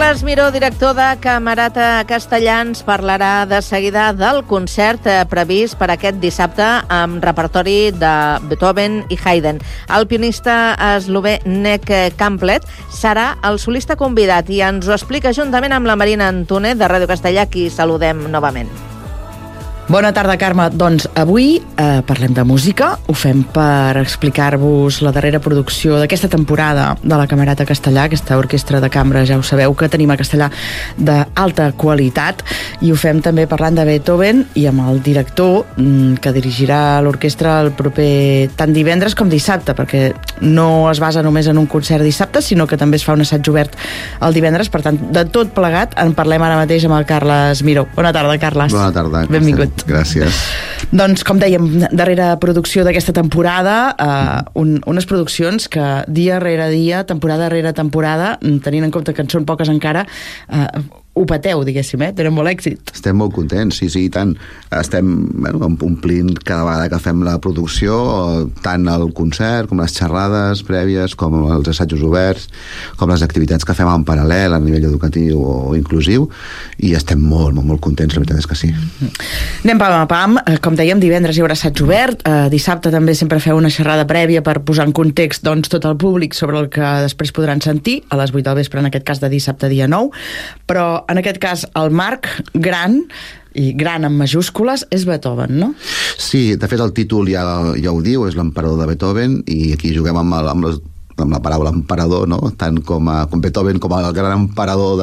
Carles Miró, director de Camerata Castellà, ens parlarà de seguida del concert previst per aquest dissabte amb repertori de Beethoven i Haydn. El pianista eslové Nek Kamplet serà el solista convidat i ens ho explica juntament amb la Marina Antúnez de Ràdio Castellà, qui saludem novament. Bona tarda, Carme. Doncs avui parlem de música. Ho fem per explicar-vos la darrera producció d'aquesta temporada de la Camerata Castellà, aquesta orquestra de cambra, ja ho sabeu, que tenim a Castellà d'alta qualitat, i ho fem també parlant de Beethoven i amb el director que dirigirà l'orquestra el proper tant divendres com dissabte, perquè no es basa només en un concert dissabte, sinó que també es fa un assaig obert el divendres. Per tant, de tot plegat en parlem ara mateix amb el Carles Miró. Bona tarda, Carles. Bona tarda. Benvingut. Gràcies. Doncs, com dèiem, darrera producció d'aquesta temporada, unes produccions que dia rere dia, temporada rere temporada, tenint en compte que en són poques encara, ho pateu, diguéssim, tenen molt èxit. Estem molt contents, sí, i tant. Estem omplint cada vegada que fem la producció, tant el concert com les xerrades prèvies, com els assajos oberts, com les activitats que fem en paral·lel a nivell educatiu o inclusiu, i estem molt, molt, molt contents, la veritat és que sí. Anem pam a pam. Com dèiem, divendres hi haurà assaig obert, dissabte també sempre feu una xerrada prèvia per posar en context tot el públic sobre el que després podran sentir a les 8 del vespre, en aquest cas de dissabte dia 9, però en aquest cas el marc gran, i gran en majúscules, és Beethoven, no? Sí, de fet el títol ja ho diu, és l'emperador de Beethoven, i aquí juguem amb la paraula emperador, no? Tant com Beethoven com el gran emperador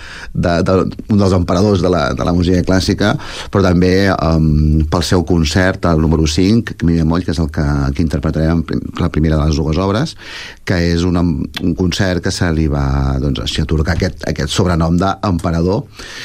un dels emperadors de la música clàssica, però també pel seu concert, el número 5, Mi bemoll, que és el que interpretarem la primera de les dues obres, que és un concert que se li va així atorgar aquest sobrenom d'emperador,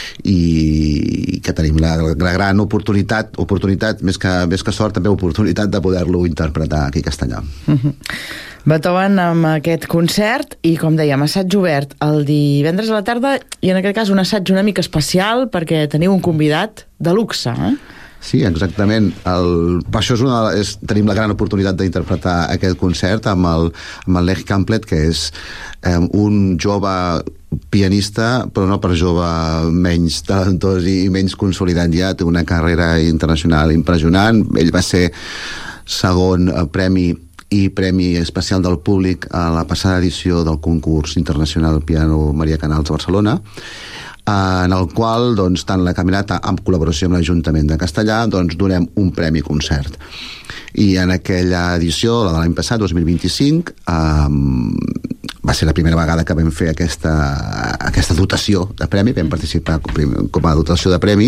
i que tenim la gran oportunitat, més que sort, també oportunitat de poder-lo interpretar aquí a Castellà. Beethoven amb aquest concert i, com dèiem, assaig obert el divendres a la tarda, i en aquest cas un assaig una mica especial perquè teniu un convidat de luxe, Sí, exactament. Per això tenim la gran oportunitat d'interpretar aquest concert amb el Nek Kamplet, que és un jove pianista, però no per jove menys talentós i menys consolidat. Ja té una carrera internacional impressionant. Ell va ser segon premi i premi especial del públic a la passada edició del concurs internacional Piano Maria Canals a Barcelona, en el qual tant la Camerata, en col·laboració amb l'Ajuntament de Castellà, donem un premi concert. I en aquella edició, la de l'any passat, 2025, va ser la primera vegada que vam fer aquesta dotació de premi, vam participar com a dotació de premi,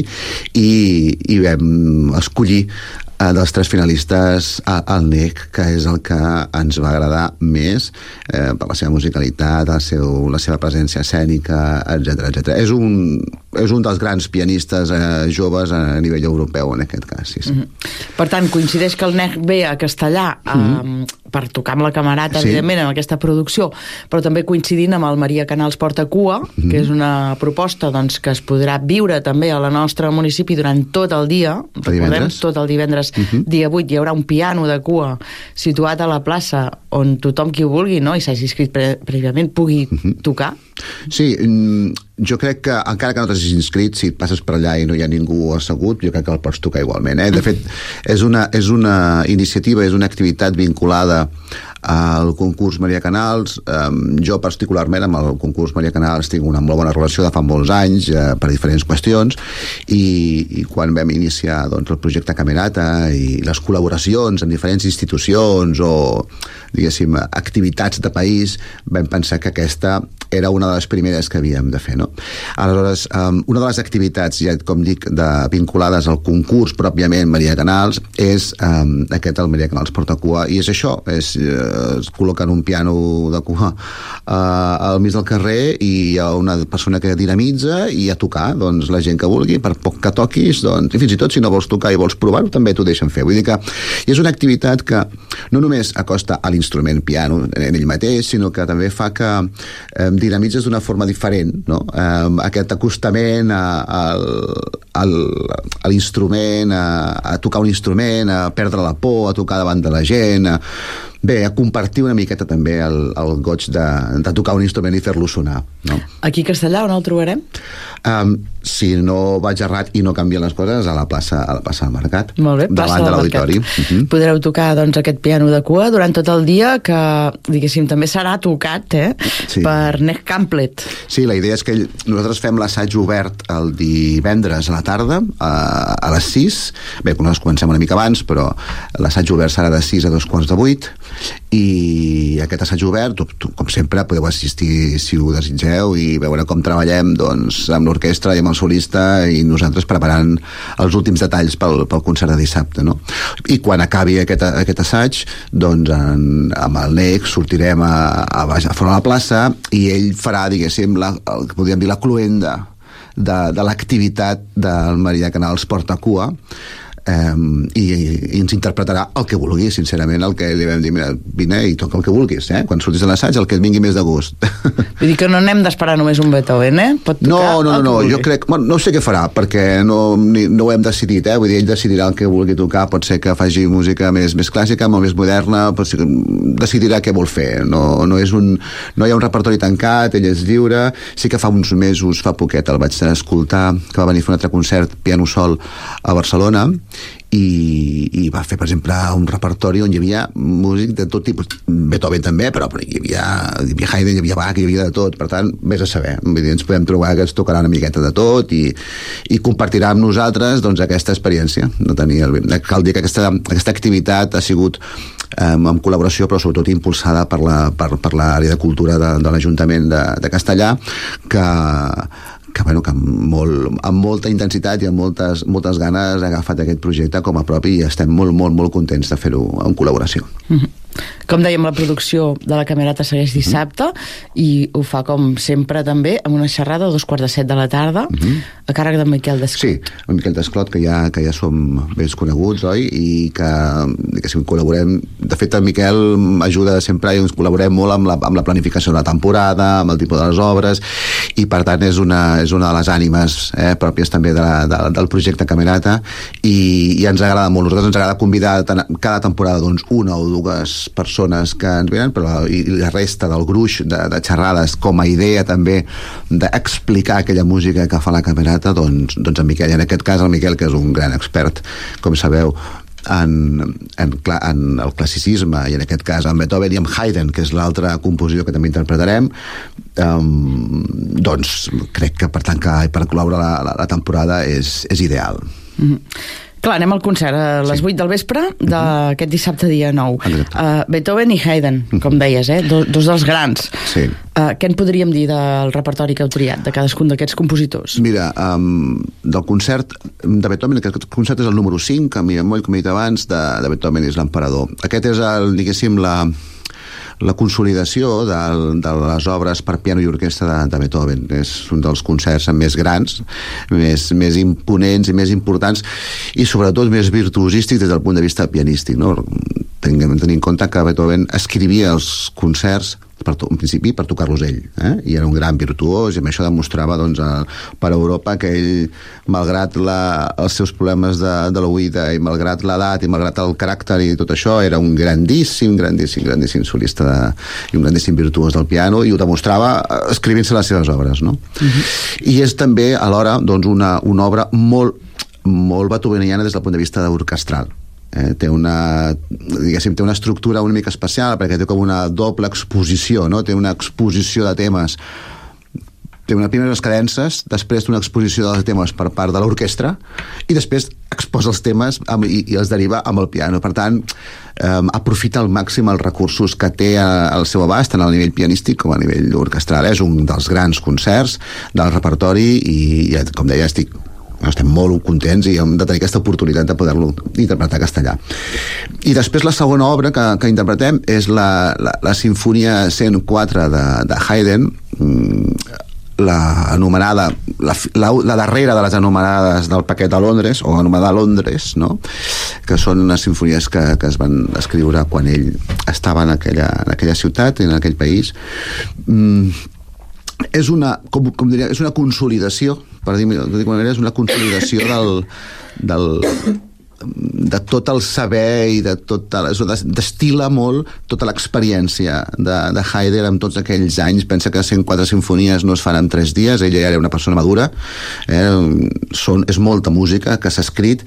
i vam escollir dels 3 finalistes el Nek, que és el que ens va agradar més per la seva musicalitat, la seva presència escènica, etc. És un dels grans pianistes joves a nivell europeu, en aquest cas, sí. Per tant, coincideix que el Nek ve a Castellà per tocar amb la Camerata, evidentment, amb aquesta producció, però també coincidint amb el Maria Canals Porta Cua, que és una proposta que es podrà viure també a la nostra municipi durant tot el dia, recordem, tot el divendres dia 8 hi haurà un piano de cua situat a la plaça on tothom qui ho vulgui, i s'hagi inscrit prèviament, pugui tocar. Sí, jo crec que encara que no t'hagis inscrit, si et passes per allà i no hi ha ningú assegut, jo crec que el pots tocar igualment. De fet, és una iniciativa, és una activitat vinculada al concurs Maria Canals. Jo particularment amb el concurs Maria Canals tinc una molt bona relació de fa molts anys per diferents qüestions, i quan vam iniciar el projecte Camerata i les col·laboracions amb diferents institucions o, diguéssim, activitats de país, vam pensar que aquesta era una de les primeres que havíem de fer, no? Aleshores, una de les activitats, ja com dic, vinculades al concurs pròpiament Maria Canals és el Maria Canals Porta Cua, i és això, es col·loquen un piano de cua al mig del carrer i hi ha una persona que dinamitza, i a tocar, la gent que vulgui, per poc que toquis, i fins i tot si no vols tocar i vols provar-ho, també t'ho deixen fer. Vull dir que és una activitat que no només acosta a l'instrument piano en ell mateix, sinó que també fa que dinamitzes d'una forma diferent, no? Aquest acostament a l'instrument, a tocar un instrument, a perdre la por, a tocar davant de la gent, a compartir una miqueta també el goig de tocar un instrument i fer-lo sonar, no? Aquí a Castellà, on el trobarem? Si no vaig errat i no canvien les coses, a la plaça del Mercat. Molt bé, plaça davant de del l'auditori. Mercat. Podreu tocar doncs, aquest piano de cua durant tot el dia, que, diguéssim, també serà tocat per Nick Camplet. Sí, la idea és que nosaltres fem l'assaig obert el divendres a la tarda, a les 6. Bé, nosaltres comencem una mica abans, però l'assaig obert serà de 6 a 2:45, i aquest assaig obert, com sempre, podeu assistir si ho desitgeu i veure com treballem doncs, amb l'orquestra i amb el solista i nosaltres preparant els últims detalls pel concert de dissabte, no? I quan acabi aquest assaig, doncs amb el Nec sortirem a fora de la plaça i ell farà, diguéssim, podríem dir la cluenda de l'activitat del Meridià Canals Porta Cua, i ens interpretarà el que vulgui, sincerament. El que li vam dir, mira, vine i toca el que vulguis, quan surtis de l'assaig, el que et vingui més de gust. Vull dir que no n'hem d'esperar només un Beethoven, Pot tocar no, jo crec, no sé què farà, perquè no ho hem decidit, vull dir, ell decidirà el que vulgui tocar, pot ser que faci música més clàssica, molt més moderna, pot ser que decidirà què vol fer, no hi ha un repertori tancat, ell és lliure. Sí que fa uns mesos, fa poquet, el vaig escoltar, que va venir a fer un altre concert, piano sol, a Barcelona, i va fer, per exemple, un repertori on hi havia músic de tot tipus, Beethoven també, però hi havia Haydn, hi havia Bach, hi havia de tot, per tant, vés a saber, vull dir, ens podem trobar que ens tocarà una miqueta de tot i compartirà amb nosaltres doncs, aquesta experiència. Cal dir que aquesta activitat ha sigut en col·laboració, però sobretot impulsada per l'àrea de cultura de l'Ajuntament de Castellà, que amb molta intensitat i amb moltes ganes ha agafat aquest projecte com a propi i estem molt, molt, molt contents de fer-ho en col·laboració. Com dèiem, la producció de la Camerata segueix dissabte i ho fa, com sempre, també amb una xerrada a 2:45 de la tarda a càrrec de Miquel Desclot. Sí, en Miquel Desclot, que ja som més coneguts, oi? I que si col·laborem... De fet, el Miquel ajuda sempre i ens col·laborem molt amb la planificació de la temporada, amb el tipus de les obres, i per tant és una de les ànimes pròpies també del projecte Camerata, i ens agrada molt. Nosaltres ens agrada convidar cada temporada doncs, una o dues persones que ens venen, però i la resta del gruix de xerrades com a idea també d'explicar aquella música que fa la Camerata, doncs en Miquel, i en aquest cas el Miquel, que és un gran expert, com sabeu, en el classicisme, i en aquest cas en Beethoven i en Haydn, que és l'altra composició que també interpretarem, doncs crec que per tancar i per cloure la temporada és ideal. Clar, anem al concert a les 8 del vespre d'aquest dissabte dia 9. Beethoven i Haydn, com deies, dos dels grans. Sí. Què en podríem dir del repertori que heu triat, de cadascun d'aquests compositors? Mira, del concert de Beethoven, aquest concert és el número 5, a mi moll, com he dit abans, de Beethoven és l'Emperador. Aquest és, diguéssim, la consolidació de les obres per piano i orquestra de Beethoven. És un dels concerts més grans, més imponents i més importants, i sobretot més virtuosístics des del punt de vista pianístic, no? Tenint en compte que Beethoven escrivia els concerts en principi per tocar-los ell, i era un gran virtuós, i amb això demostrava doncs, per Europa que ell, malgrat els seus problemes de l'oïda i malgrat l'edat i malgrat el caràcter i tot això, era un grandíssim solista i un grandíssim virtuós del piano, i ho demostrava escrivint-se les seves obres, no? I és també alhora doncs, una obra molt, molt beethoveniana des del punt de vista orquestral. Té una estructura una mica especial perquè té com una doble exposició, no? Té una exposició de temes, té unes primeres cadences, després una exposició dels temes per part de l'orquestra i després exposa els temes i els deriva amb el piano. Per tant, aprofita al màxim els recursos que té al seu abast, tant a nivell pianístic com a nivell orquestral. És un dels grans concerts del repertori i com deia, estem molt contents i hem de tenir aquesta oportunitat de poder-lo interpretar a castellà. I després la segona obra que interpretem és la Sinfonia 104 de Haydn, l'anomenada, la darrera de les anomenades del paquet de Londres, o anomenada Londres, no? Que són unes sinfonies que es van escriure quan ell estava en aquella ciutat, en aquell país. És una consolidació, per dir-ho d'alguna manera, és una consolidació tot el saber i destila molt tota l'experiència de Haydn amb tots aquells anys. Pensa que 104 simfonies no es fan en 3 dies, ella ja era una persona madura, és molta música que s'ha escrit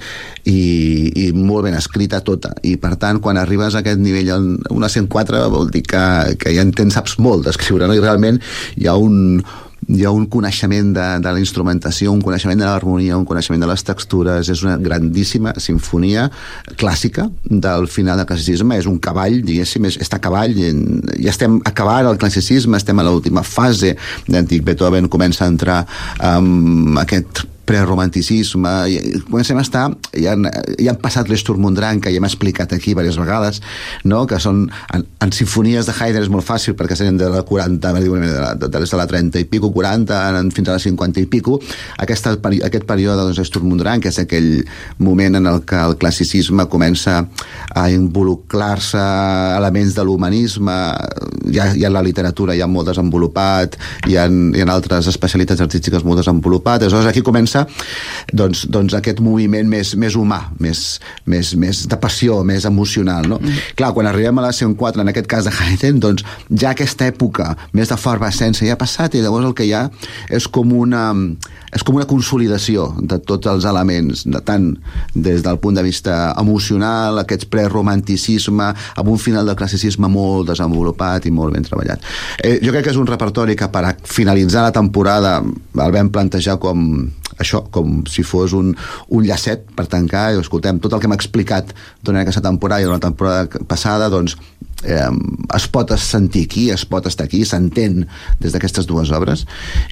i molt ben escrita tota, i per tant quan arribes a aquest nivell, una 104 vol dir que ja saps molt d'escriure, no? I realment hi ha un coneixement de la instrumentació, un coneixement de l'harmonia, un coneixement de les textures. És una grandíssima sinfonia clàssica del final del classicisme. És un cavall, diguéssim, està a cavall. Ja estem acabant el classicisme, estem a l'última fase d'antic. Beethoven comença a entrar en aquest preromanticisme, comencem a estar, ja han passat l'Sturm und Drang, que ja hem explicat aquí diverses vegades, no? Que són, en sinfonies de Haydn és molt fàcil, perquè serien de la 40, des de la 30 i pico, 40, fins a la 50 i pico. Aquest període de Sturm und Drang, que és aquell moment en el que el classicisme comença a involucrar-se elements de l'humanisme, ja en la literatura ja molt desenvolupat, hi ha altres especialitats artístiques molt desenvolupades. Aleshores aquí comença aquest moviment més humà, més de passió, més emocional, no? Clar, quan arribem a la 104, en aquest cas de Haydn, doncs ja aquesta època més de efervescència ja ha passat, i llavors el que hi ha és com una consolidació de tots els elements, tant des del punt de vista emocional, aquest preromanticisme, amb un final del classicisme molt desenvolupat i molt ben treballat. Jo crec que és un repertori que per a finalitzar la temporada el vam plantejar com si fos un llacet per tancar, i escoltem, tot el que hem explicat durant aquesta temporada i durant la temporada passada, doncs es pot sentir aquí, es pot estar aquí, s'entén des d'aquestes dues obres,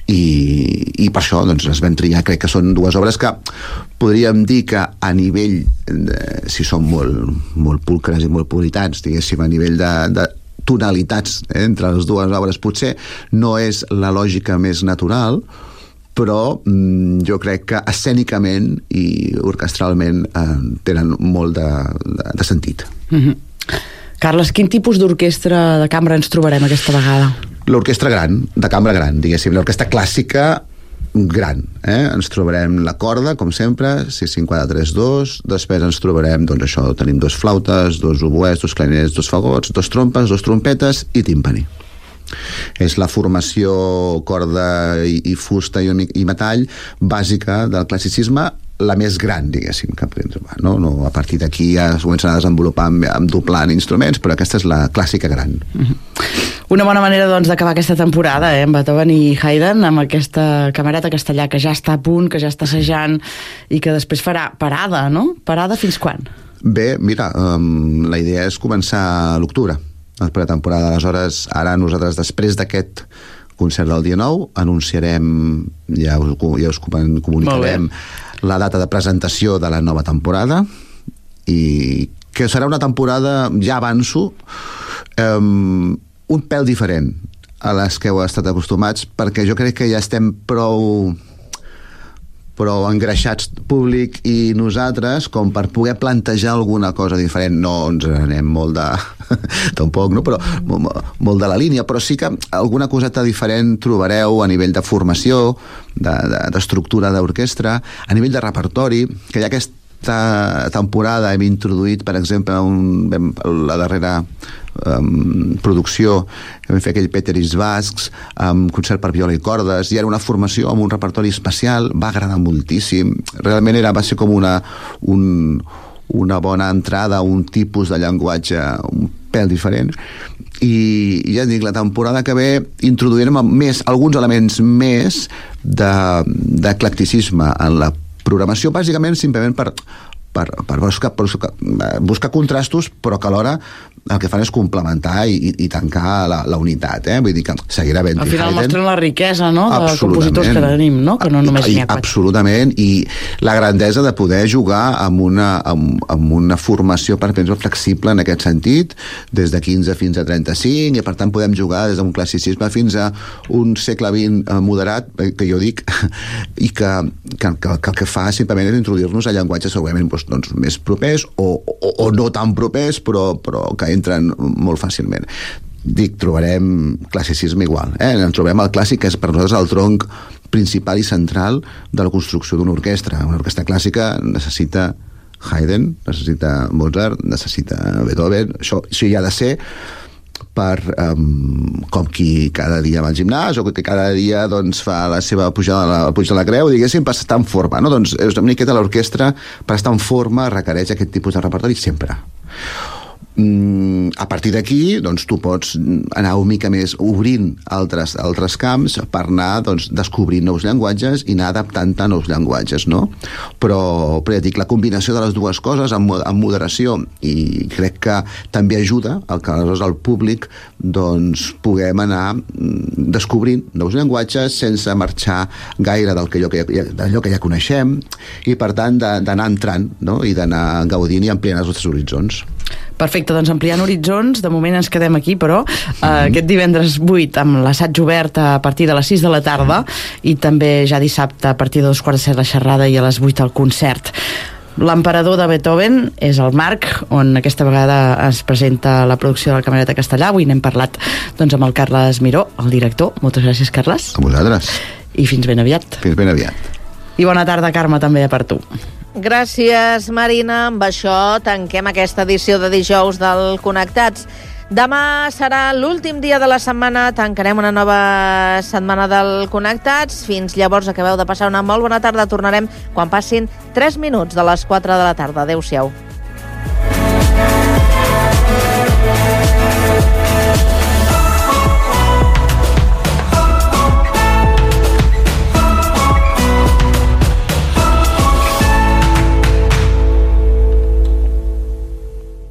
i per això doncs les vam triar. Crec que són dues obres que podríem dir que a nivell si són molt pulcres i molt puritans, diguéssim, a nivell de tonalitats entre les dues obres potser no és la lògica més natural, però jo crec que escènicament i orquestralment tenen molt de sentit. Carles, quin tipus d'orquestra de cambra ens trobarem aquesta vegada? L'orquestra gran, de cambra gran, diguéssim, l'orquestra clàssica gran. Ens trobarem la corda, com sempre, 6-5-4-3-2, després ens trobarem, doncs això, tenim 2 flautes, 2 oboès, 2 clarinets, 2 fagots, 2 trompes, 2 trompetes i timpani. És la formació corda i fusta i metall bàsica del classicisme, la més gran, diguéssim, que podem trobar, no? A partir d'aquí ja es comencen a desenvolupar amb doblant instruments, però aquesta és la clàssica gran. Una bona manera, doncs, d'acabar aquesta temporada, amb Beethoven i Haydn, amb aquesta camerata castellà que ja està a punt, que ja està assajant i que després farà parada, no? Parada fins quan? Bé, mira, la idea és començar a l'octubre, la pretemporada. Aleshores, ara nosaltres, després d'aquest concert del dia 9, anunciarem, ja us comunicarem la data de presentació de la nova temporada, i que serà una temporada, ja avanço, un pèl diferent a les que heu estat acostumats, perquè jo crec que ja estem prou engreixats, públic i nosaltres, com per poder plantejar alguna cosa diferent. No ens anem molt tampoc, no? Però molt de la línia, però sí que alguna coseta diferent trobareu a nivell de formació, d'estructura d'orquestra, a nivell de repertori, que ja aquesta temporada hem introduït, per exemple, la darrera producció que vam fer aquell Peteris Bascs amb concert per viola i cordes, i era una formació amb un repertori especial, va agradar moltíssim, realment va ser com una bona entrada a un tipus de llenguatge un pèl diferent, i ja dic, la temporada que ve introduirem alguns elements més d'eclecticisme en la programació, bàsicament simplement per buscar contrastos, però que alhora el que fan és complementar i tancar la unitat, vull dir que seguirà havent-hi al final mostren la riquesa, no?, de compositors que tenim, no?, que no només n'hi ha 4. Absolutament, i la grandesa de poder jugar amb una formació, per exemple, flexible en aquest sentit, des de 15 fins a 35, i per tant podem jugar des d'un classicisme fins a un segle XX moderat, que jo dic, i que el que fa simplement és introduir-nos a llenguatges segurament doncs, més propers o no tan propers, però que entren molt fàcilment. Dic, trobarem classicisme igual, en trobem el clàssic, que és per nosaltres el tronc principal i central de la construcció d'una orquestra. Una orquestra clàssica necessita Haydn, necessita Mozart, necessita Beethoven. Això hi ha de ser per com qui cada dia va al gimnàs o que cada dia doncs, fa la seva pujada al Puig de la Creu, diguéssim, per estar en forma, no? Doncs és una miqueta l'orquestra, per estar en forma requereix aquest tipus de repertori sempre. A partir d'aquí, doncs, tu pots anar una mica més obrint altres camps per anar doncs, descobrint nous llenguatges i anar adaptant-te a nous llenguatges, no? Però ja dic, la combinació de les dues coses amb moderació, i crec que també ajuda a que aleshores el públic doncs, puguem anar descobrint nous llenguatges sense marxar gaire d'allò que ja coneixem, i per tant d'anar entrant, no? I d'anar gaudint i ampliant els nostres horitzons. Perfecte, doncs ampliant horitzons, de moment ens quedem aquí, però aquest divendres 8 amb l'assaig obert a partir de les 6 de la tarda i també ja dissabte a partir de 2:45 la xerrada i a les 8 el concert. L'Emperador de Beethoven és el marc on aquesta vegada es presenta la producció de la Camerata Castellà. Avui n'hem parlat doncs, amb el Carles Miró, el director. Moltes gràcies, Carles. A vosaltres. I fins ben aviat. Fins ben aviat. I bona tarda, Carme, també per tu. Gràcies, Marina. Amb això tanquem aquesta edició de dijous del Connectats. Demà serà l'últim dia de la setmana. Tancarem una nova setmana del Connectats. Fins llavors acabeu de passar una molt bona tarda. Tornarem quan passin 3 minuts de les 4 de la tarda. Adéu-siau.